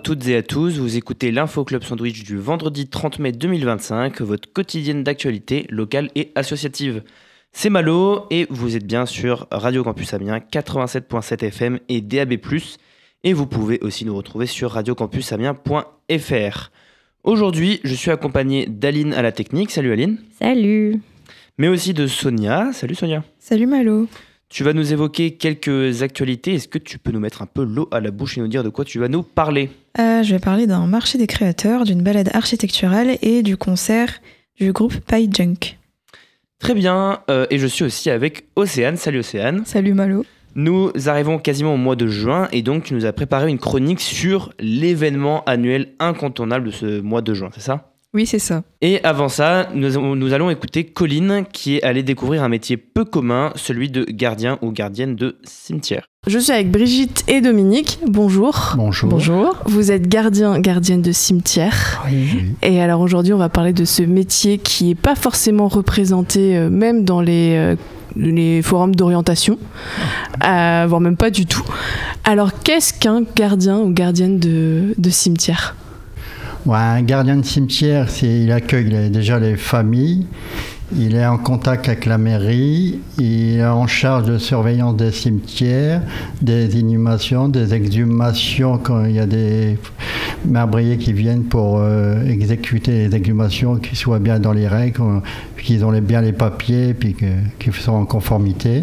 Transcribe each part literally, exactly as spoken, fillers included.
toutes et à tous, vous écoutez l'Info Club Sandwich du vendredi trente mai deux mille vingt-cinq, votre quotidienne d'actualité locale et associative. C'est Malo et vous êtes bien sur Radio Campus Amiens quatre-vingt-sept virgule sept F M et D A B plus, et vous pouvez aussi nous retrouver sur radio campus amiens point f r. Aujourd'hui, je suis accompagné d'Aline à la technique. Salut Aline. Salut. Mais aussi de Sonia. Salut Sonia. Salut Malo. Tu vas nous évoquer quelques actualités. Est-ce que tu peux nous mettre un peu l'eau à la bouche et nous dire de quoi tu vas nous parler ? euh, Je vais parler d'un marché des créateurs, d'une balade architecturale et du concert du groupe Pie Junk. Très bien, euh, et je suis aussi avec Océane. Salut Océane. Salut Malo. Nous arrivons quasiment au mois de juin et donc tu nous as préparé une chronique sur l'événement annuel incontournable de ce mois de juin, c'est ça ? Oui, c'est ça. Et avant ça, nous, nous allons écouter Colline qui est allée découvrir un métier peu commun, celui de gardien ou gardienne de cimetière. Je suis avec Brigitte et Dominique. Bonjour. Bonjour. Bonjour. Vous êtes gardien, gardienne de cimetière. Oui. Et alors aujourd'hui, on va parler de ce métier qui n'est pas forcément représenté, euh, même dans les, euh, les forums d'orientation, euh, voire même pas du tout. Alors, qu'est-ce qu'un gardien ou gardienne de, de cimetière ? Ouais, un gardien de cimetière, c'est, il accueille déjà les familles, il est en contact avec la mairie, il est en charge de surveillance des cimetières, des inhumations, des exhumations quand il y a des marbriers qui viennent pour euh, exécuter les exhumations, qu'ils soient bien dans les règles, qu'ils ont les, bien les papiers, puis que, qu'ils sont en conformité.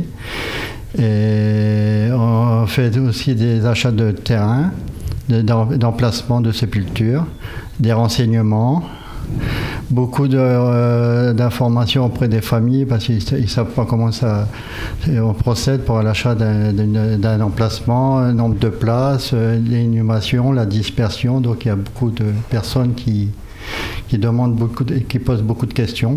Et on fait aussi des achats de terrain, d'emplacement de sépulture, des renseignements, beaucoup de, euh, d'informations auprès des familles parce qu'ils ne savent pas comment ça, on procède pour l'achat d'un, d'un, d'un emplacement, un nombre de places, euh, l'inhumation, la dispersion. Donc il y a beaucoup de personnes qui, qui demandent beaucoup, de, qui posent beaucoup de questions.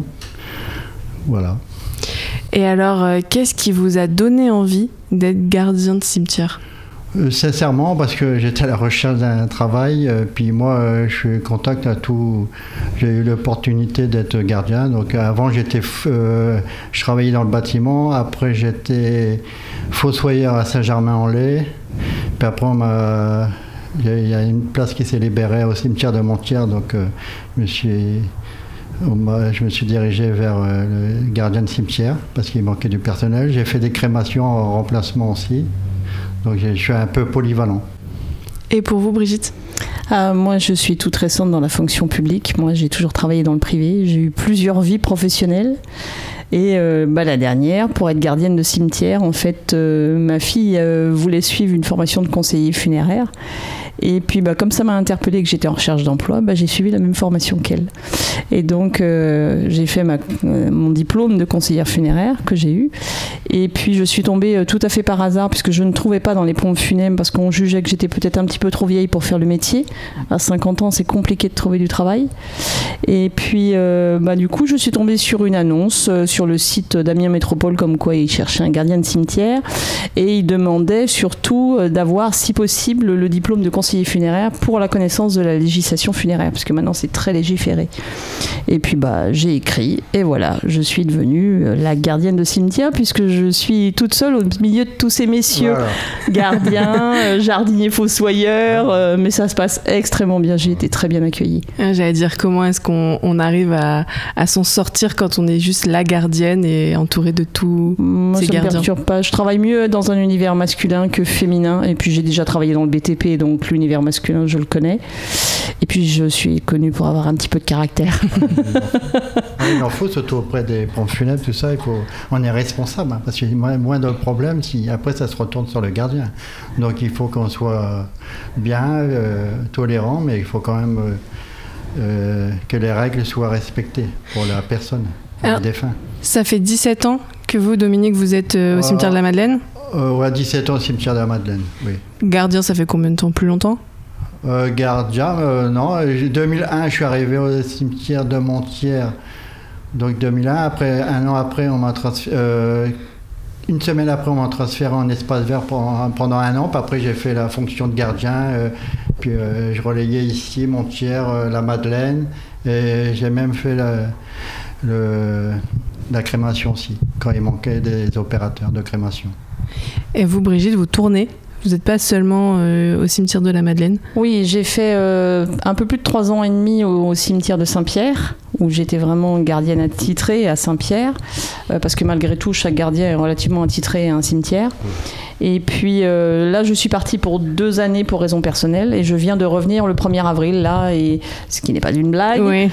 Voilà. Et alors, euh, qu'est-ce qui vous a donné envie d'être gardien de cimetière ? Euh, sincèrement, parce que j'étais à la recherche d'un travail, euh, puis moi, euh, je suis contact à tout. J'ai eu l'opportunité d'être gardien. Donc, avant, j'étais, euh, je travaillais dans le bâtiment. Après, j'étais fossoyeur à Saint-Germain-en-Laye. Puis après, on m'a, il y a une place qui s'est libérée au cimetière de Montière. Donc, euh, je me suis, on m'a, je me suis dirigé vers euh, le gardien de cimetière parce qu'il manquait du personnel. J'ai fait des crémations en remplacement aussi. Donc je suis un peu polyvalent. Et pour vous, Brigitte ? euh, Moi, je suis toute récente dans la fonction publique. Moi, j'ai toujours travaillé dans le privé. J'ai eu plusieurs vies professionnelles. Et euh, bah, la dernière, pour être gardienne de cimetière, en fait, euh, ma fille euh, voulait suivre une formation de conseiller funéraire. Et puis, bah, comme ça m'a interpellée que j'étais en recherche d'emploi, bah, j'ai suivi la même formation qu'elle. Et donc, euh, j'ai fait ma, euh, mon diplôme de conseillère funéraire que j'ai eu. Et puis, je suis tombée euh, tout à fait par hasard, puisque je ne trouvais pas dans les pompes funèbres, parce qu'on jugeait que j'étais peut-être un petit peu trop vieille pour faire le métier. À cinquante ans, c'est compliqué de trouver du travail. Et puis, euh, bah, du coup, je suis tombée sur une annonce euh, sur le site d'Amiens Métropole, comme quoi ils cherchaient un gardien de cimetière. Et ils demandaient surtout euh, d'avoir, si possible, le diplôme de conseiller funéraire pour la connaissance de la législation funéraire, parce que maintenant c'est très légiféré. Et puis bah j'ai écrit et voilà, je suis devenue la gardienne de cimetière puisque je suis toute seule au milieu de tous ces messieurs, voilà. Gardiens, euh, jardiniers, fossoyeurs, euh, mais ça se passe extrêmement bien. J'ai été très bien accueillie. J'allais dire, comment est-ce qu'on on arrive à, à s'en sortir quand on est juste la gardienne et entourée de tous Moi, ces ça gardiens ? Me perturbe pas. Je travaille mieux dans un univers masculin que féminin, et puis j'ai déjà travaillé dans le B T P, donc l'univers masculin, je le connais. Et puis, je suis connue pour avoir un petit peu de caractère. Il en faut, surtout auprès des pompes funèbres, tout ça, il faut, on est responsable, hein, parce qu'il y a moins, moins de problèmes si après ça se retourne sur le gardien. Donc, il faut qu'on soit bien, euh, tolérant, mais il faut quand même euh, euh, que les règles soient respectées pour la personne, pour le défunt. Ça fait dix-sept ans que vous, Dominique, vous êtes euh, au cimetière de la Madeleine ? euh, Ouais, dix-sept ans au cimetière de la Madeleine, oui. Gardien, ça fait combien de temps ? Plus longtemps ? Euh, gardien, euh, non, deux mille un, je suis arrivé au cimetière de Montière, donc deux mille un. Après, un an après, on m'a transféré, euh, une semaine après, on m'a transféré en espace vert pendant, pendant un an. Puis après, j'ai fait la fonction de gardien, euh, puis euh, je relayais ici Montière, euh, la Madeleine, et j'ai même fait la, le, la crémation aussi, quand il manquait des opérateurs de crémation. Et vous, Brigitte, vous tournez ? Vous n'êtes pas seulement euh, au cimetière de la Madeleine? Oui, j'ai fait euh, un peu plus de trois ans et demi au, au cimetière de Saint-Pierre, où j'étais vraiment gardienne attitrée à Saint-Pierre, euh, parce que malgré tout, chaque gardien est relativement attitré à un cimetière. Et puis euh, là, je suis partie pour deux années pour raisons personnelles, et je viens de revenir le premier avril, là, et ce qui n'est pas une blague. Oui.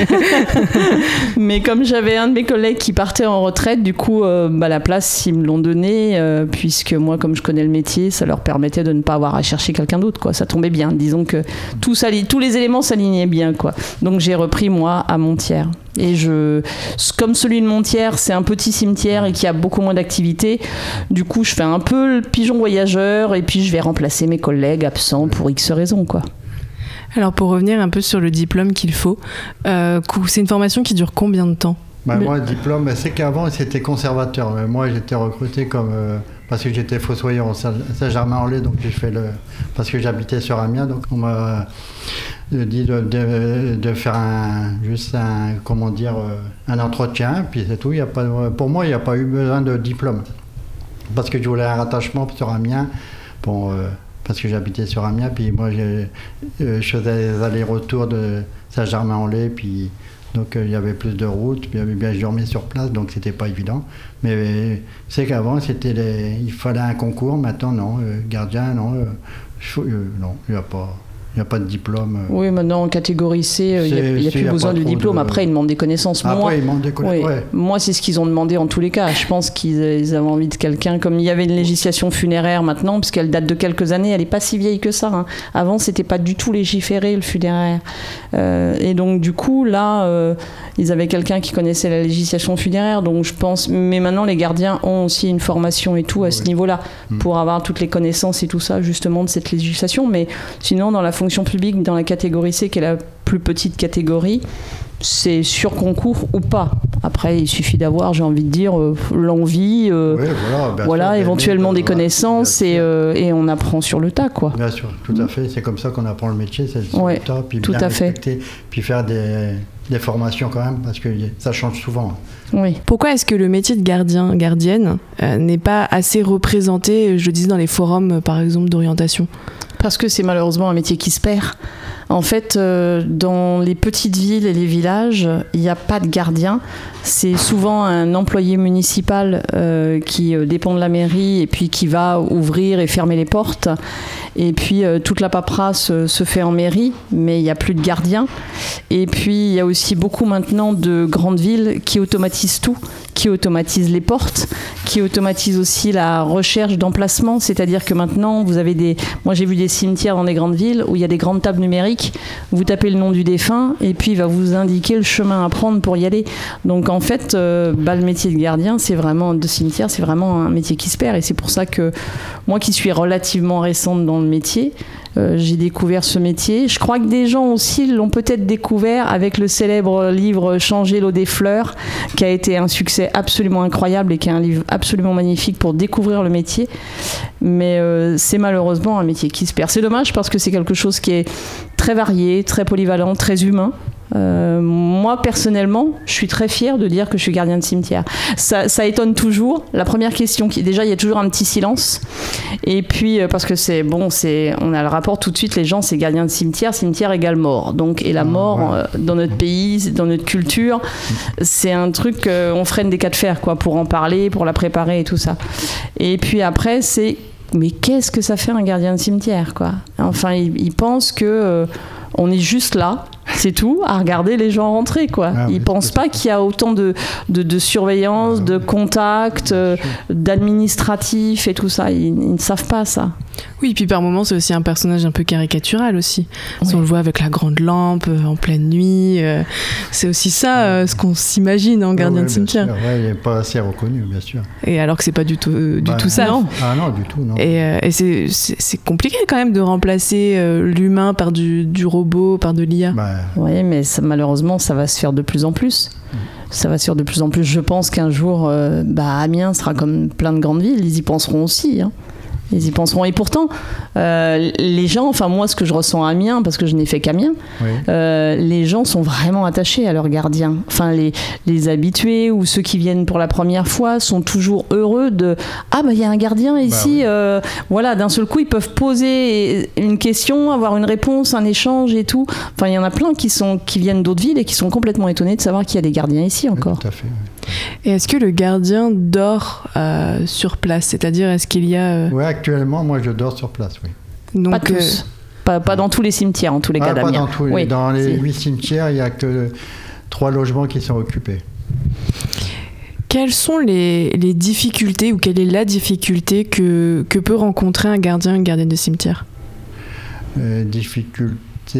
Mais comme j'avais un de mes collègues qui partait en retraite, du coup, euh, bah, la place, ils me l'ont donnée, euh, puisque moi, comme je connais le métier, ça leur permettait de ne pas avoir à chercher quelqu'un d'autre, quoi. Ça tombait bien. Disons que tout s'allie, tous les éléments s'alignaient bien, quoi. Donc j'ai repris, moi, à Montières. Et je, comme celui de Montières, c'est un petit cimetière et qu'il y a beaucoup moins d'activités, du coup, je fais un peu le pigeon voyageur et puis je vais remplacer mes collègues absents pour X raisons, quoi. Alors, pour revenir un peu sur le diplôme qu'il faut, euh, c'est une formation qui dure combien de temps? Bah, Le- Moi, le diplôme, c'est qu'avant, c'était conservateur. Mais moi, j'étais recruté comme... euh, parce que j'étais fossoyeur au Saint- Saint-Germain-en-Laye, donc j'ai fait le... Parce que j'habitais sur Amiens, donc on m'a euh, dit de, de, de faire un, juste un, comment dire, euh, un entretien, puis c'est tout. Il y a pas, pour moi, il n'y a pas eu besoin de diplôme. Parce que je voulais un rattachement sur Amiens. Bon... Euh, parce que j'habitais sur Amiens, puis moi j'ai, euh, je faisais les allers-retours de Saint-Germain-en-Laye, puis donc euh, il y avait plus de routes, puis bien je dormais sur place, donc c'était pas évident. Mais euh, c'est qu'avant c'était les, il fallait un concours, maintenant non, euh, gardien non, euh, je- euh, non, il n'y a pas. Il n'y a pas de diplôme. euh. Oui, maintenant en catégorie C, euh, il n'y a, C'est- il y a c'est- plus y a besoin pas de trop diplôme. de- Après, ils demandent des connaissances. Après, Moi, ils demandent des collègues. oui, Ouais. moi, c'est ce qu'ils ont demandé en tous les cas. Je pense qu'ils ils avaient envie de quelqu'un. Comme il y avait une législation funéraire maintenant, parce qu'elle date de quelques années, elle n'est pas si vieille que ça, hein. Avant, c'était pas du tout légiféré le funéraire. Euh, et donc, du coup, là, euh, ils avaient quelqu'un qui connaissait la législation funéraire. Donc, je pense. Mais maintenant, les gardiens ont aussi une formation et tout à ce Oui. niveau-là Mm. pour avoir toutes les connaissances et tout ça, justement, de cette législation. Mais sinon, dans la fonction publique, dans la catégorie C, qui est la plus petite catégorie, c'est sur concours ou pas. Après, il suffit d'avoir, j'ai envie de dire, euh, l'envie, euh, Oui, voilà, bien voilà, sûr, éventuellement d'aimer, des voilà, connaissances bien et, sûr. euh, et on apprend sur le tas, quoi. Bien sûr, tout à fait. C'est comme ça qu'on apprend le métier, c'est sur Ouais, le tas, puis tout bien à fait. respecter, puis faire des, des formations quand même, parce que ça change souvent. Oui. Pourquoi est-ce que le métier de gardien, gardienne, euh, n'est pas assez représenté, je le disais, dans les forums, euh, par exemple, d'orientation? Parce que c'est malheureusement un métier qui se perd. En fait, euh, dans les petites villes et les villages, il n'y a pas de gardien. C'est souvent un employé municipal euh, qui euh, dépend de la mairie et puis qui va ouvrir et fermer les portes. Et puis euh, toute la paperasse euh, se fait en mairie, mais il n'y a plus de gardien. Et puis il y a aussi beaucoup maintenant de grandes villes qui automatisent tout, qui automatisent les portes, qui automatisent aussi la recherche d'emplacement. C'est-à-dire que maintenant, vous avez des... Moi, j'ai vu des cimetières dans des grandes villes où il y a des grandes tables numériques. Vous tapez le nom du défunt et puis il va vous indiquer le chemin à prendre pour y aller. Donc en fait, euh, bah, le métier de gardien, c'est vraiment de cimetière, c'est vraiment un métier qui se perd. Et c'est pour ça que moi, qui suis relativement récente dans le métier, Euh, j'ai découvert ce métier. Je crois que des gens aussi l'ont peut-être découvert avec le célèbre livre Changer l'eau des fleurs, qui a été un succès absolument incroyable et qui est un livre absolument magnifique pour découvrir le métier. Mais euh, c'est malheureusement un métier qui se perd. C'est dommage parce que c'est quelque chose qui est très varié, très polyvalent, très humain. Euh, moi personnellement, je suis très fière de dire que je suis gardien de cimetière. Ça, ça étonne toujours. La première question, qui, déjà il y a toujours un petit silence. Et puis euh, parce que c'est bon, c'est, on a le rapport tout de suite. Les gens, c'est gardien de cimetière, cimetière égale mort. Donc et la mort ouais. euh, dans notre pays, dans notre culture, c'est un truc euh, on freine des cas de fer quoi pour en parler, pour la préparer et tout ça. Et puis après c'est mais qu'est-ce que ça fait un gardien de cimetière quoi. Enfin ils, ils pensent que euh, on est juste là, c'est tout, à regarder les gens rentrer, quoi. Ah Ils oui, pensent c'est pas qu'il y a autant de, de, de surveillance, Ah de oui. contact, euh, d'administratif et tout ça. Ils, ils ne savent pas ça. Oui, puis par moments, c'est aussi un personnage un peu caricatural aussi. Si Oui. on le voit avec la grande lampe, euh, en pleine nuit, euh, c'est aussi ça euh, ce qu'on s'imagine en gardien Ouais, de ouais, cimetière. bien sûr. Ouais, il n'est pas assez reconnu, bien sûr. Et alors que c'est pas du tout, euh, du Bah, tout ça. non. Ah non, du tout, non. Et, euh, et c'est, c'est, c'est compliqué quand même de remplacer euh, l'humain par du, du robot, par de l'I A. Bah, Oui, mais ça, malheureusement, ça va se faire de plus en plus. Ça va se faire de plus en plus. Je pense qu'un jour, euh, bah, Amiens sera comme plein de grandes villes. Ils y penseront aussi. Hein. Ils y penseront. Et pourtant, euh, les gens, enfin moi, ce que je ressens à Amiens, parce que je n'ai fait qu'Amiens, oui. euh, les gens sont vraiment attachés à leurs gardiens. Enfin, les, les habitués ou ceux qui viennent pour la première fois sont toujours heureux de « Ah, bah il y a un gardien ici. Bah, oui. » euh, Voilà, d'un seul coup, ils peuvent poser une question, avoir une réponse, un échange et tout. Enfin, il y en a plein qui, sont, qui viennent d'autres villes et qui sont complètement étonnés de savoir qu'il y a des gardiens ici encore. Oui, tout à fait, oui. Et est-ce que le gardien dort euh, sur place ? C'est-à-dire, est-ce qu'il y a... Euh... Oui, actuellement, moi, je dors sur place, oui. Donc, pas tous. Euh... Pas, pas dans tous les cimetières, en tous les ah, cas d'Amiens. Pas dans tous les, oui, dans les si. huit cimetières, il n'y a que trois logements qui sont occupés. Quelles sont les, les difficultés ou quelle est la difficulté que, que peut rencontrer un gardien, une gardienne de cimetière ? euh, Difficulté,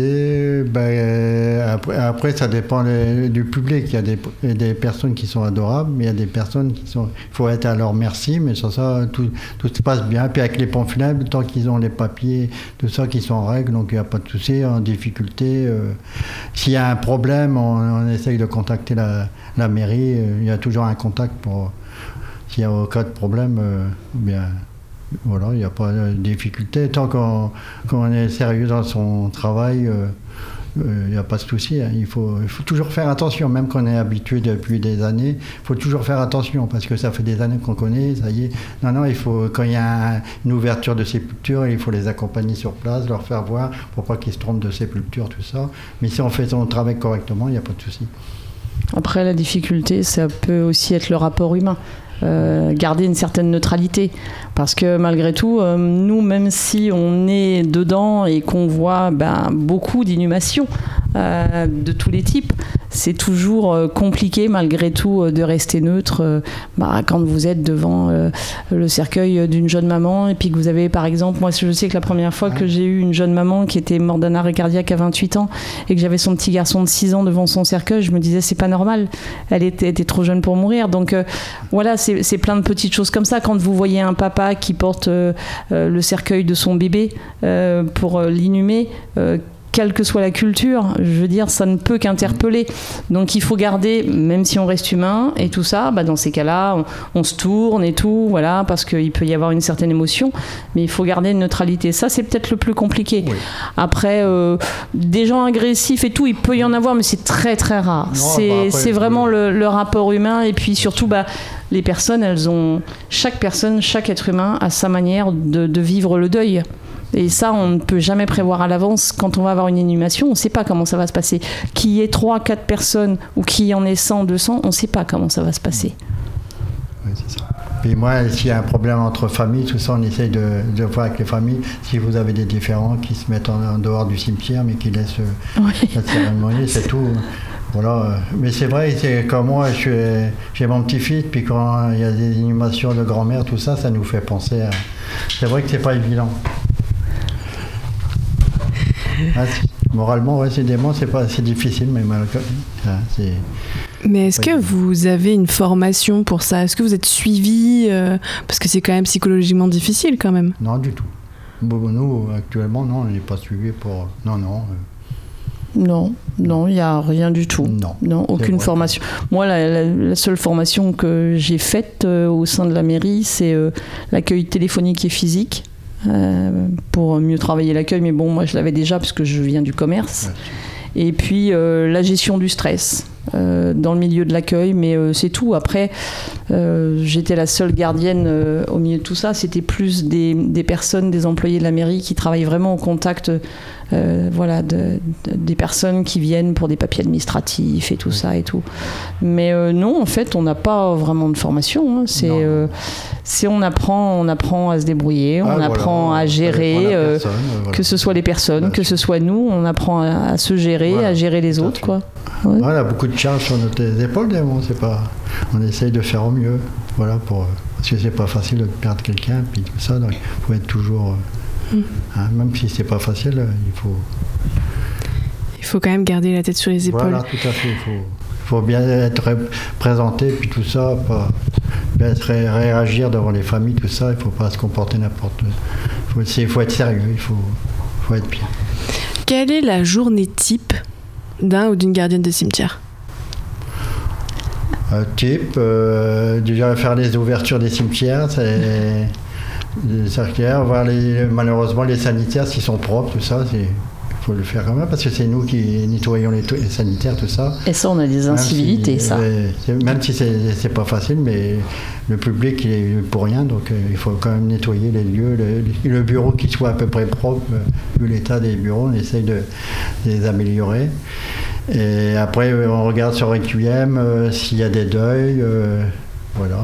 ben, après, après ça dépend les, du public. Il y a des, des personnes qui sont adorables, mais il y a des personnes qui sont... Il faut être à leur merci, mais sur ça, tout, tout se passe bien. Puis avec les pompes funèbres, tant qu'ils ont les papiers, tout ça qui sont en règle, donc il n'y a pas de souci, en difficulté. Euh, s'il y a un problème, on, on essaye de contacter la, la mairie. Euh, il y a toujours un contact pour... S'il y a au cas de problème, euh, bien... Voilà, il n'y a pas de difficulté. Tant qu'on, qu'on est sérieux dans son travail, il euh, n'y euh, a pas de souci. Hein. Il faut, il faut toujours faire attention, même qu'on est habitué depuis des années. Il faut toujours faire attention, parce que ça fait des années qu'on connaît, ça y est. Non, non, il faut, quand il y a un, une ouverture de sépulture, il faut les accompagner sur place, leur faire voir, pour pas qu'ils se trompent de sépulture, tout ça. Mais si on fait son travail correctement, il n'y a pas de souci. Après, la difficulté, ça peut aussi être le rapport humain. Euh, garder une certaine neutralité, parce que malgré tout, euh, nous, même si on est dedans et qu'on voit ben, beaucoup d'inhumations euh, de tous les types, c'est toujours euh, compliqué malgré tout euh, de rester neutre euh, bah, quand vous êtes devant euh, le cercueil d'une jeune maman et puis que vous avez, par exemple, moi je sais que la première fois que j'ai eu une jeune maman qui était morte d'un arrêt cardiaque à vingt-huit ans et que j'avais son petit garçon de six ans devant son cercueil, je me disais c'est pas normal, elle était, était trop jeune pour mourir. Donc euh, voilà, c'est, c'est plein de petites choses comme ça. Quand vous voyez un papa qui porte euh, euh, le cercueil de son bébé euh, pour euh, l'inhumer, euh, quelle que soit la culture, je veux dire, ça ne peut qu'interpeller. Donc il faut garder, même si on reste humain et tout ça, bah dans ces cas-là, on, on se tourne et tout, voilà, parce qu'il peut y avoir une certaine émotion, mais il faut garder une neutralité. Ça, c'est peut-être le plus compliqué. Oui. Après, euh, des gens agressifs et tout, il peut y en avoir, mais c'est très très rare. Non, c'est, bah après, c'est vraiment le, le rapport humain, et puis surtout, bah, les personnes, elles ont, chaque personne, chaque être humain a sa manière de, de vivre le deuil. Et ça, on ne peut jamais prévoir à l'avance. Quand on va avoir une inhumation, on ne sait pas comment ça va se passer. Qu'il y ait trois, quatre personnes ou qu'il y en ait cent, deux cents, on ne sait pas comment ça va se passer. Oui, c'est ça. Et moi, s'il y a un problème entre familles, tout ça, on essaye de, de voir avec les familles. Si vous avez des différends qui se mettent en, en dehors du cimetière, mais qui laissent oui. la cérémonie, c'est tout. Voilà. Mais c'est vrai, c'est comme moi, je suis, j'ai mon petit-fils, puis quand il y a des inhumations de grand-mère, tout ça, ça nous fait penser à... C'est vrai que c'est pas évident. Ah, moralement, ouais, c'est, dément, c'est, pas, c'est difficile, mais mal, ah, c'est... Mais est-ce que vous avez une formation pour ça ? Est-ce que vous êtes suivi euh, parce que c'est quand même psychologiquement difficile quand même. Non, du tout. Bon, nous, actuellement, non, on n'est pas suivi pour... Non, non. Euh... Non, non, il n'y a rien du tout. Non, non aucune formation. Moi, la, la, la seule formation que j'ai faite euh, au sein de la mairie, c'est euh, l'accueil téléphonique et physique. Euh, pour mieux travailler l'accueil, mais bon, moi je l'avais déjà parce que je viens du commerce. Ouais. Et puis euh, la gestion du stress euh, dans le milieu de l'accueil, mais euh, c'est tout. Après, euh, j'étais la seule gardienne euh, au milieu de tout ça. C'était plus des, des personnes, des employés de la mairie qui travaillent vraiment au contact euh, voilà, de, de, des personnes qui viennent pour des papiers administratifs et tout ouais. ça et tout. Mais euh, non, en fait, on n'a pas vraiment de formation. Hein. C'est, euh, c'est on apprend, on apprend à se débrouiller, ah, on voilà, apprend à gérer, euh, personne, voilà. que ce soit les personnes, que ce soit nous, on apprend à, à se gérer, voilà, à gérer les autres, quoi. Ouais. Voilà, beaucoup de charges sur nos épaules, mais bon, c'est pas. On essaye de faire au mieux, voilà, pour parce que c'est pas facile de perdre quelqu'un, puis tout ça, donc il faut être toujours, mm. hein, même si c'est pas facile, il faut. Il faut quand même garder la tête sur les épaules. Voilà, tout à fait. Il faut, il faut bien être présenté, puis tout ça, pas bien ré- réagir devant les familles, tout ça. Il faut pas se comporter n'importe. Il faut, il faut être sérieux, il faut, faut être bien. Quelle est la journée type d'un ou d'une gardienne de cimetière ? euh, Type, euh, déjà faire les ouvertures des cimetières, c'est, les cercuaires, voir les, malheureusement les sanitaires s'ils sont propres, tout ça, c'est... Il faut le faire quand même parce que c'est nous qui nettoyons les, to- les sanitaires, tout ça. Et ça, on a des incivilités, si, ça. Euh, même si c'est, c'est pas facile, mais le public il est pour rien, donc euh, il faut quand même nettoyer les lieux, le, le bureau qui soit à peu près propre, euh, vu l'état des bureaux, on essaye de, de les améliorer. Et après, on regarde sur Requiem euh, s'il y a des deuils, euh, voilà.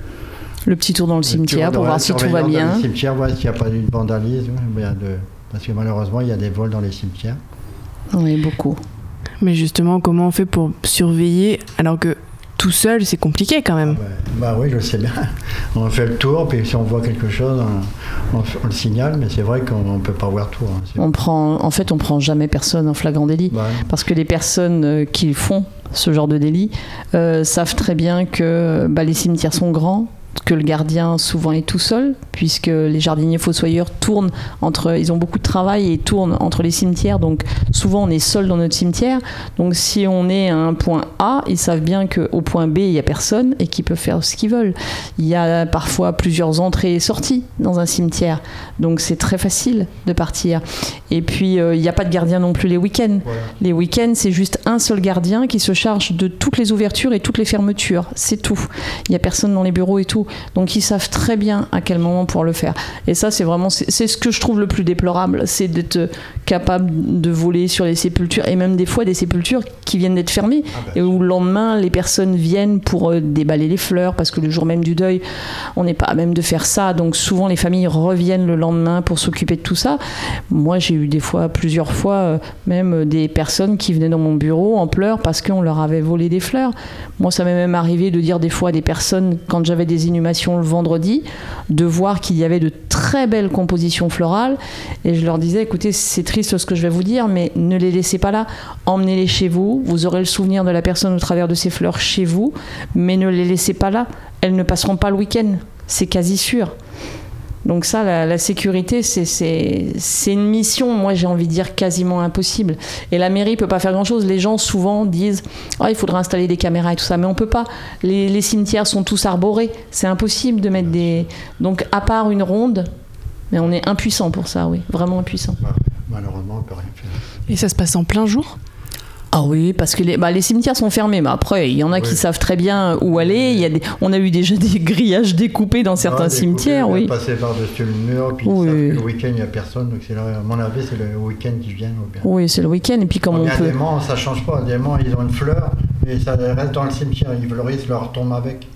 Le petit tour dans le, le cimetière pour voir si tout va bien. Dans le cimetière, voir s'il n'y a pas de vandalisme, bien de... Parce que malheureusement, il y a des vols dans les cimetières. Oui, beaucoup. Mais justement, comment on fait pour surveiller alors que tout seul, c'est compliqué quand même? Ah bah, bah oui, je sais bien. On fait le tour, puis si on voit quelque chose, on, on, on le signale, mais c'est vrai qu'on ne peut pas voir tout. Hein. On prend, en fait, on ne prend jamais personne en flagrant délit. Bah, parce que les personnes qui font ce genre de délit euh, savent très bien que bah, les cimetières sont grands, que le gardien souvent est tout seul, puisque les jardiniers fossoyeurs tournent entre, ils ont beaucoup de travail et tournent entre les cimetières, donc souvent on est seul dans notre cimetière. Donc si on est à un point A, ils savent bien qu'au point B il n'y a personne et qu'ils peuvent faire ce qu'ils veulent. Il y a parfois plusieurs entrées et sorties dans un cimetière, donc c'est très facile de partir. Et puis euh, il n'y a pas de gardien non plus les week-ends. Voilà. Les week-ends c'est juste un seul gardien qui se charge de toutes les ouvertures et toutes les fermetures, c'est tout. Il n'y a personne dans les bureaux et tout. Donc ils savent très bien à quel moment pouvoir le faire. Et ça, c'est vraiment, c'est, c'est ce que je trouve le plus déplorable, c'est d'être capable de voler sur les sépultures, et même des fois des sépultures qui viennent d'être fermées, ah ben. Et où le lendemain, les personnes viennent pour euh, déballer les fleurs, parce que le jour même du deuil, on n'est pas à même de faire ça. Donc souvent, les familles reviennent le lendemain pour s'occuper de tout ça. Moi, j'ai eu des fois, plusieurs fois, euh, même des personnes qui venaient dans mon bureau en pleurs parce qu'on leur avait volé des fleurs. Moi, ça m'est même arrivé de dire des fois à des personnes, quand j'avais des inhumations le vendredi, de voir qu'il y avait de très belles compositions florales, et je leur disais, écoutez, c'est triste ce que je vais vous dire, mais ne les laissez pas là, emmenez-les chez vous, vous aurez le souvenir de la personne au travers de ces fleurs chez vous, mais ne les laissez pas là, elles ne passeront pas le week-end, c'est quasi sûr. Donc ça, la, la sécurité, c'est, c'est, c'est une mission, moi j'ai envie de dire quasiment impossible. Et la mairie peut pas faire grand-chose. Les gens souvent disent oh, il faudra installer des caméras et tout ça, mais on peut pas. Les, les cimetières sont tous arborés, c'est impossible de mettre des... Donc à part une ronde, mais on est impuissant pour ça, oui, vraiment impuissant. Malheureusement, on peut rien faire. Et ça se passe en plein jour ? Ah oui, parce que les, bah, les cimetières sont fermés, mais après, il y en a oui. qui savent très bien où aller. Il y a des, on a eu déjà des grillages découpés dans certains ah, cimetières. Oui. Passer par-dessus le mur, puis oui. savent que le week-end, il n'y a personne. Donc c'est là, à mon avis, c'est le week-end qui vient. Oui, c'est le week-end. Et puis comme on, on peut... Des mans, ça ne change pas. Des mans, ils ont une fleur, mais ça reste dans le cimetière. Ils fleurissent, leur tombe avec.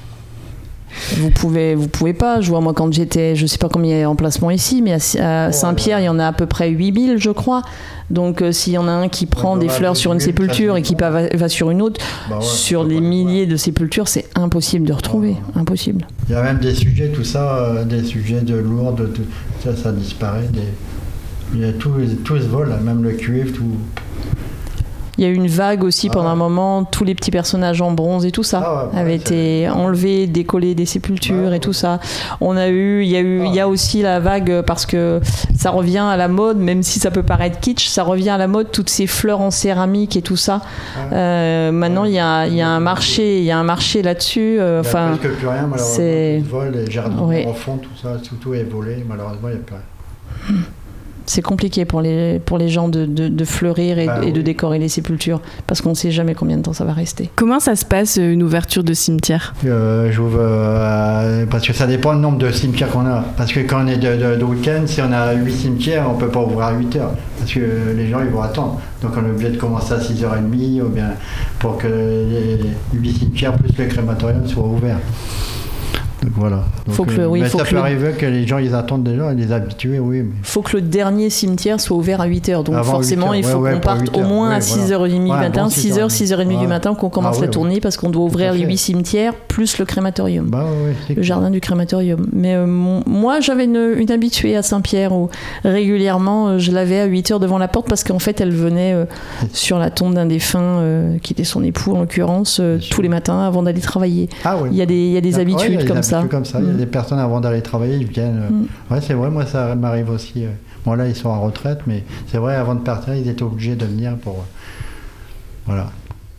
Vous pouvez, vous pouvez pas. Je vois, moi, quand j'étais, je sais pas combien il y a d'emplacements ici, mais à, à Saint-Pierre, il y en a à peu près huit mille, je crois. Donc, euh, s'il y en a un qui prend ouais, des fleurs sur une sépulture et qui va, va sur une autre, bah ouais, sur des milliers de sépultures, c'est impossible de retrouver. Ouais. Impossible. Il y a même des sujets, tout ça, euh, des sujets de Lourdes, tout, ça, ça disparaît. Des, il y a tout, tout se vole, même le cuivre, tout. Il y a eu une vague aussi ah. pendant un moment, tous les petits personnages en bronze et tout ça ah ouais, avaient ouais, été c'est... enlevés, décollés des sépultures ouais, et tout ça. On a eu, il y a eu, ah. il y a aussi la vague parce que ça revient à la mode, même si ça peut paraître kitsch, ça revient à la mode toutes ces fleurs en céramique et tout ça. Ah. Euh, maintenant il ouais. y a, il y a un marché, il y a un marché là-dessus. Euh, il n'y a presque plus rien malheureusement. C'est... Vol, les jardins ouais. en fond, tout ça, tout est volé. Malheureusement il n'y a plus rien. C'est compliqué pour les, pour les gens de, de, de fleurir et, bah, et oui. de décorer les sépultures parce qu'on ne sait jamais combien de temps ça va rester. Comment ça se passe une ouverture de cimetière ? euh, J'ouvre euh, parce que ça dépend du nombre de cimetières qu'on a. Parce que quand on est de, de, de week-end, si on a huit cimetières, on ne peut pas ouvrir à huit heures parce que les gens ils vont attendre. Donc on est obligé de commencer à six heures trente ou bien pour que les huit cimetières plus le crématorium soient ouverts. Donc voilà. Donc, faut que le, oui, mais faut ça que peut le... arriver que les gens ils attendent déjà, les habitués, oui. Mais... faut que le dernier cimetière soit ouvert à huit heures. Donc avant forcément, il faut ouais, qu'on ouais, parte au moins ouais, à six heures trente du voilà. matin, ouais, bon, six heures, six heures trente ouais. du matin qu'on commence ah, ouais, la tournée ouais. parce qu'on doit ouvrir les huit cimetières plus le crématorium. Bah, ouais, le cool. jardin du crématorium. Mais euh, mon... moi, j'avais une, une habituée à Saint-Pierre où régulièrement euh, je l'avais à huit heures devant la porte parce qu'en fait, elle venait euh, sur la tombe d'un défunt euh, qui était son époux en l'occurrence euh, tous les matins avant d'aller travailler. Ah, ouais. Il y a des, il y a des habitudes ouais, il y a comme des ça. Comme ça. Mm. Il y a des personnes avant d'aller travailler, ils viennent. Mm. Ouais, c'est vrai, moi ça m'arrive aussi. Moi là, ils sont en retraite, mais c'est vrai, avant de partir, ils étaient obligés de venir pour. Voilà.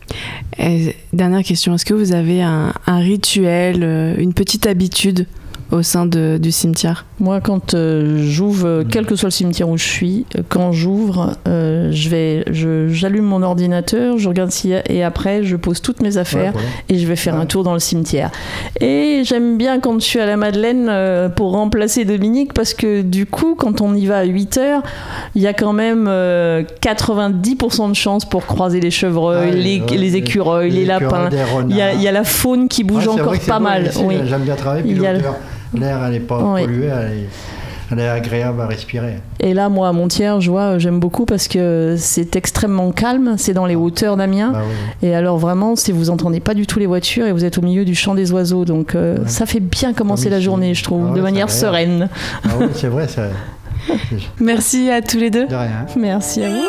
Et dernière question, est-ce que vous avez un, un rituel, une petite habitude au sein de, du cimetière ? Moi, quand euh, j'ouvre, quel que soit le cimetière où je suis, quand j'ouvre, euh, je vais, je, j'allume mon ordinateur, je regarde s'il y a, et après, je pose toutes mes affaires ouais, voilà. et je vais faire ouais. un tour dans le cimetière. Et j'aime bien quand je suis à la Madeleine euh, pour remplacer Dominique, parce que du coup, quand on y va à huit heures, il y a quand même euh, quatre-vingt-dix pour cent de chances pour croiser les chevreuils, ah, les, ouais, les écureuils, les, les lapins. Il y, a, il y a la faune qui bouge ah, encore pas mal. Ici, oui. J'aime bien travailler, puis l'odeur. L'air, elle n'est pas oui. polluée, elle est, elle est agréable à respirer. Et là, moi, à Montiers, je vois, j'aime beaucoup parce que c'est extrêmement calme, c'est dans les hauteurs d'Amiens. Bah oui. Et alors, vraiment, si vous n'entendez pas du tout les voitures et vous êtes au milieu du chant des oiseaux, donc euh, ouais. ça fait bien commencer ah oui, la journée, je trouve, ah ouais, de manière sereine. Ah oui, c'est vrai, ça. Merci à tous les deux. De rien. Merci à vous.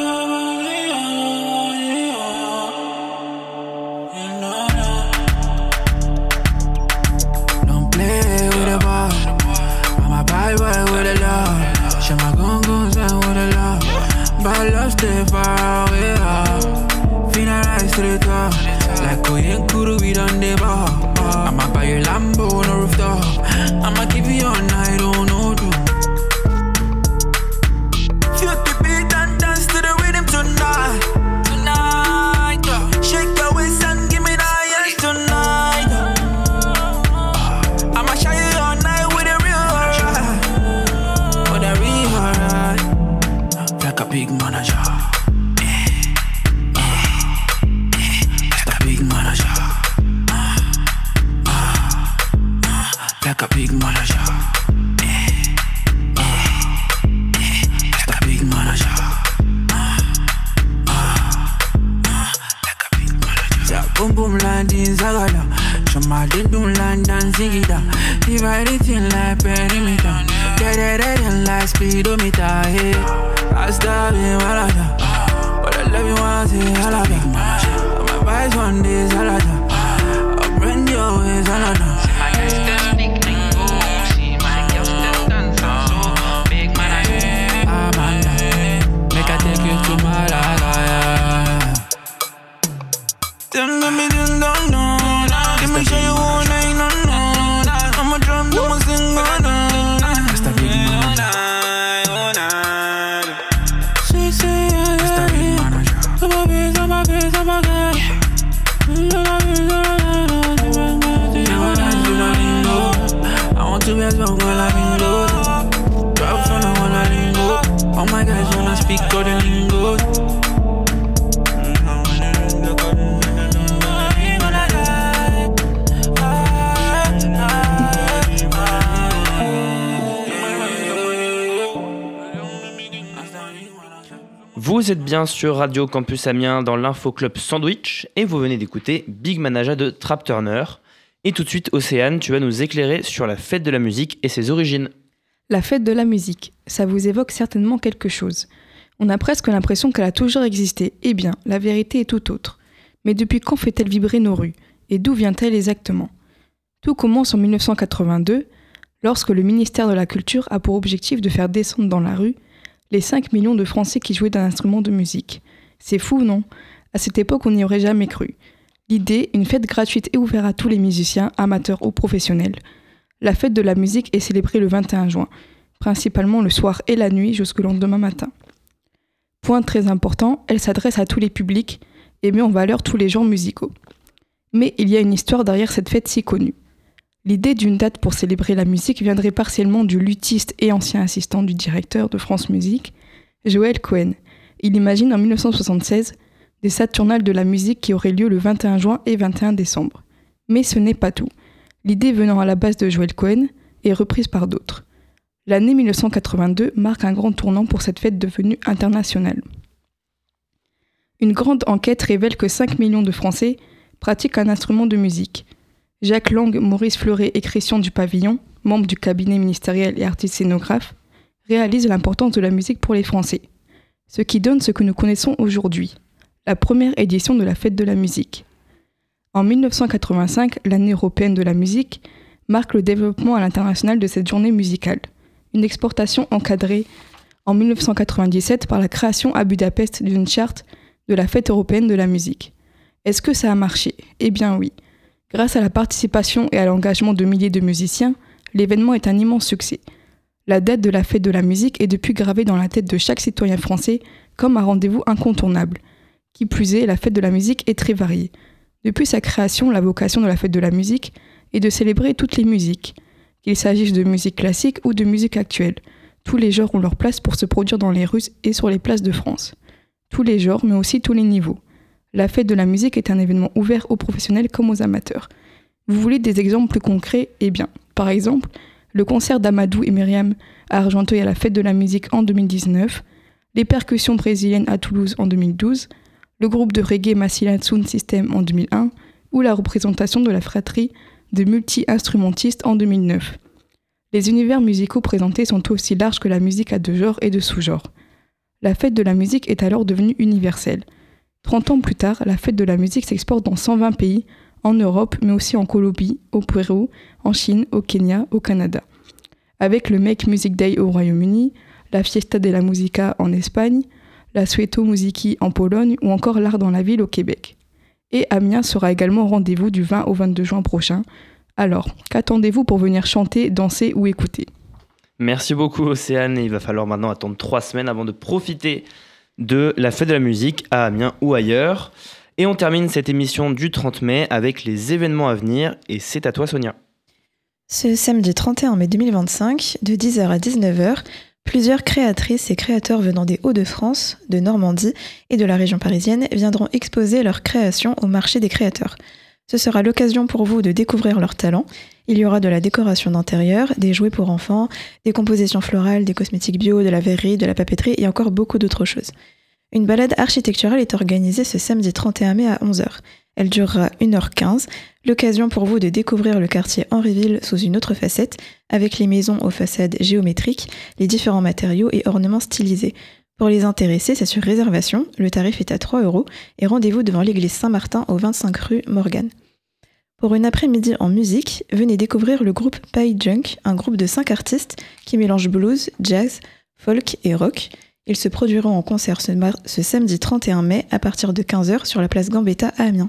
Stay far away, uh. Finalize to the top. Like Koyen Kuru, we done the bar. Uh. I'ma buy you Lambo on the rooftop. I'ma keep you all night, don't know do. Feel the beat and dance to the rhythm tonight. Tonight, uh. Shake your waist and give me the highest tonight. Uh. I'ma show you all night with a real ride. With a real ride. Like a big manager. Like a big manager. Eh, eh, eh. Like a big manager. Ah, ah, ah. Like a big manager. Za boom boom landing zagala. Shama din dum landan zigida. Divide it in like perimeter. Dead dead dead in like speedometer. Hey, I start in Malada. But I love you once in Halada. My vibes one day is Halada. I'll bring your ways Halada. Vous êtes bien sur Radio Campus Amiens dans l'Info Club Sandwich et vous venez d'écouter Big Manaja de Trap Turner. Et tout de suite, Océane, tu vas nous éclairer sur la fête de la musique et ses origines. La fête de la musique, ça vous évoque certainement quelque chose. On a presque l'impression qu'elle a toujours existé. Eh bien, la vérité est tout autre. Mais depuis quand fait-elle vibrer nos rues ? Et d'où vient-elle exactement ? Tout commence en dix-neuf cent quatre-vingt-deux, lorsque le ministère de la Culture a pour objectif de faire descendre dans la rue les cinq millions de Français qui jouaient d'un instrument de musique. C'est fou, non ? À cette époque, on n'y aurait jamais cru. L'idée, une fête gratuite et ouverte à tous les musiciens, amateurs ou professionnels. La fête de la musique est célébrée le vingt et un juin, principalement le soir et la nuit jusqu'au lendemain matin. Point très important, elle s'adresse à tous les publics et met en valeur tous les genres musicaux. Mais il y a une histoire derrière cette fête si connue. L'idée d'une date pour célébrer la musique viendrait partiellement du luthiste et ancien assistant du directeur de France Musique, Joël Cohen. Il imagine en dix-neuf cent soixante-seize des Saturnales de la musique qui auraient lieu le vingt et un juin et vingt et un décembre. Mais ce n'est pas tout. L'idée venant à la base de Joël Cohen est reprise par d'autres. L'année dix-neuf cent quatre-vingt-deux marque un grand tournant pour cette fête devenue internationale. Une grande enquête révèle que cinq millions de Français pratiquent un instrument de musique. Jacques Lang, Maurice Fleuret et Christian Dupavillon, membres du cabinet ministériel et artistes scénographes, réalisent l'importance de la musique pour les Français, ce qui donne ce que nous connaissons aujourd'hui, la première édition de la Fête de la musique. En dix-neuf cent quatre-vingt-cinq, l'année européenne de la musique marque le développement à l'international de cette journée musicale, une exportation encadrée en dix-neuf cent quatre-vingt-dix-sept par la création à Budapest d'une charte de la Fête européenne de la musique. Est-ce que ça a marché ? Eh bien oui. Grâce à la participation et à l'engagement de milliers de musiciens, l'événement est un immense succès. La date de la fête de la musique est depuis gravée dans la tête de chaque citoyen français comme un rendez-vous incontournable. Qui plus est, la fête de la musique est très variée. Depuis sa création, la vocation de la fête de la musique est de célébrer toutes les musiques, qu'il s'agisse de musique classique ou de musique actuelle. Tous les genres ont leur place pour se produire dans les rues et sur les places de France. Tous les genres, mais aussi tous les niveaux. La fête de la musique est un événement ouvert aux professionnels comme aux amateurs. Vous voulez des exemples plus concrets ? Eh bien, par exemple, le concert d'Amadou et Myriam à Argenteuil à la fête de la musique en deux mille dix-neuf, les percussions brésiliennes à Toulouse en deux mille douze, le groupe de reggae Massilia Sound System en deux mille un ou la représentation de la fratrie de multi-instrumentistes en deux mille neuf. Les univers musicaux présentés sont aussi larges que la musique à de genres et de sous-genres. La fête de la musique est alors devenue universelle. trente ans plus tard, la fête de la musique s'exporte dans cent vingt pays, en Europe, mais aussi en Colombie, au Pérou, en Chine, au Kenya, au Canada. Avec le Make Music Day au Royaume-Uni, la Fiesta de la Musica en Espagne, la Sueto Musiki en Pologne ou encore l'Art dans la ville au Québec. Et Amiens sera également au rendez-vous du vingt au vingt-deux juin prochain. Alors, qu'attendez-vous pour venir chanter, danser ou écouter ? Merci beaucoup Océane, et il va falloir maintenant attendre trois semaines avant de profiter de la fête de la musique à Amiens ou ailleurs. Et on termine cette émission du trente mai avec les événements à venir, et c'est à toi Sonia. Ce samedi trente et un mai deux mille vingt-cinq, de dix heures à dix-neuf heures, plusieurs créatrices et créateurs venant des Hauts-de-France, de Normandie et de la région parisienne viendront exposer leurs créations au marché des créateurs. Ce sera l'occasion pour vous de découvrir leurs talents. Il y aura de la décoration d'intérieur, des jouets pour enfants, des compositions florales, des cosmétiques bio, de la verrerie, de la papeterie et encore beaucoup d'autres choses. Une balade architecturale est organisée ce samedi trente et un mai à onze heures. Elle durera une heure quinze, l'occasion pour vous de découvrir le quartier Henryville sous une autre facette, avec les maisons aux façades géométriques, les différents matériaux et ornements stylisés. Pour les intéressés, c'est sur réservation, le tarif est à trois euros, et rendez-vous devant l'église Saint-Martin au vingt-cinq rue Morgane. Pour une après-midi en musique, venez découvrir le groupe Pie Junk, un groupe de cinq artistes qui mélange blues, jazz, folk et rock. Ils se produiront en concert ce, mar- ce samedi trente et un mai à partir de quinze heures sur la place Gambetta à Amiens.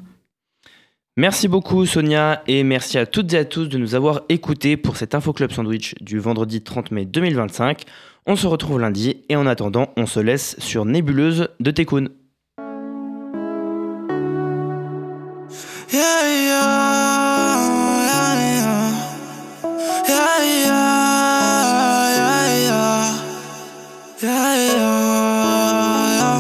Merci beaucoup Sonia, et merci à toutes et à tous de nous avoir écoutés pour cet Info Club Sandwich du vendredi trente mai deux mille vingt-cinq. On se retrouve lundi, et en attendant, on se laisse sur Nébuleuse de Tekun. Yeah, yeah, yeah, yeah. Yeah, yeah, yeah, yeah. Yeah, yeah,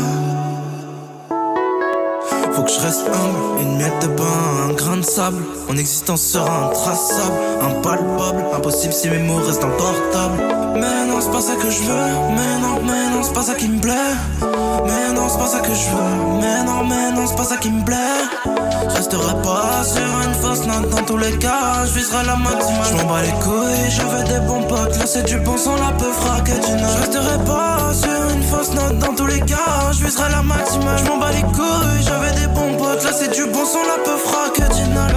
yeah. Faut que je reste humble, une miette de bain, un grain de sable. Mon existence sera intraçable, impalpable, impossible si mes mots restent dans le portable. Mais non, c'est pas ça que je veux, mais non, mais non, c'est pas ça qui me plaît. Mais non, c'est pas ça que je veux, mais non, mais non, c'est pas ça qui me plaît. Je resterai pas sur une fausse note dans tous les cas, je viserai la maximale. Je m'en bats les couilles, j'avais des bons potes, là c'est du bon sang, la peu fraqué du neuf. Je resterai pas sur une fausse note dans tous les cas, je viserai la maximale. Je m'en bats les couilles, j'avais des bons potes, là c'est du bon sang, la peu fraqué du neuf.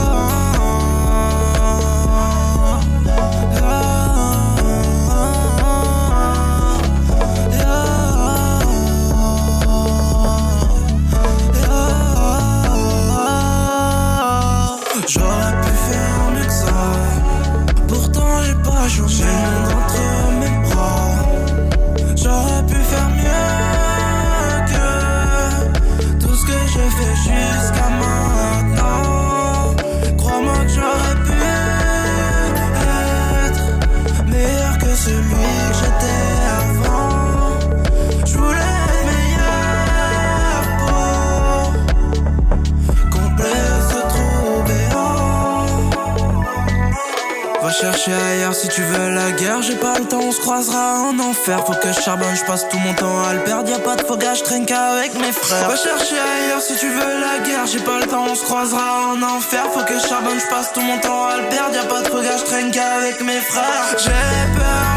J'aurais pu faire mieux que ça, pourtant j'ai pas joué. J'ai le monde entre mes bras. J'aurais pu faire mieux que tout ce que j'ai fait jusqu'à maintenant. Crois-moi que j'aurais pu être meilleur que celui que j'étais avant. Je voulais être meilleur pour combler ce trou béant. Va chercher ailleurs si tu veux la guerre. J'ai pas le temps, on se croisera en enfer. Faut que je charbonne, je passe tout mon temps à le perdre. Y'a pas de faux gars, je traîne qu'avec mes frères. Va chercher ailleurs si tu veux la guerre. J'ai pas le temps, on se croisera en enfer. Faut que je charbonne, je passe tout mon temps à le perdre. Y'a pas de faux gars, je traîne qu'avec mes frères. J'ai peur